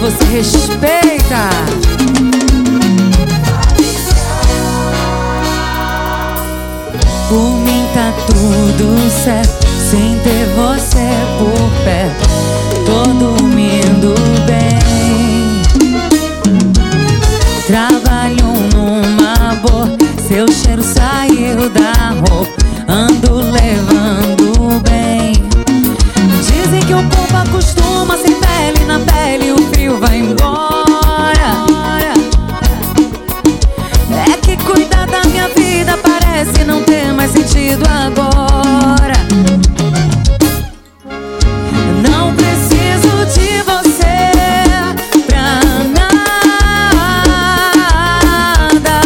você respeita. Por mim tá tudo certo, sem ter você por perto, tô dormindo bem. Trabalho numa boa, seu cheiro saiu da roupa, ando levando bem. Dizem que o corpo acostuma sem pele, na pele o frio vai embora. É que cuidar da minha vida parece não ter mais sentido agora. Não preciso de você pra nada,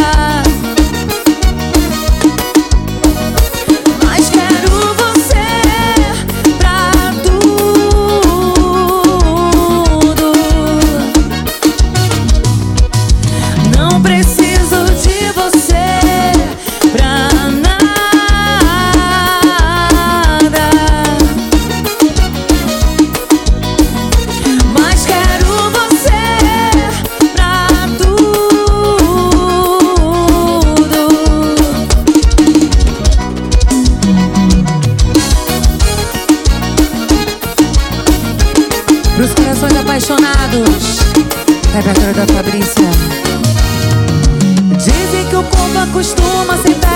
mas quero você pra tudo. Não preciso de você pra nada, mas quero você pra tudo. Pros corações apaixonados, repertório da Fabrícia. Dizem que o corpo acostuma sem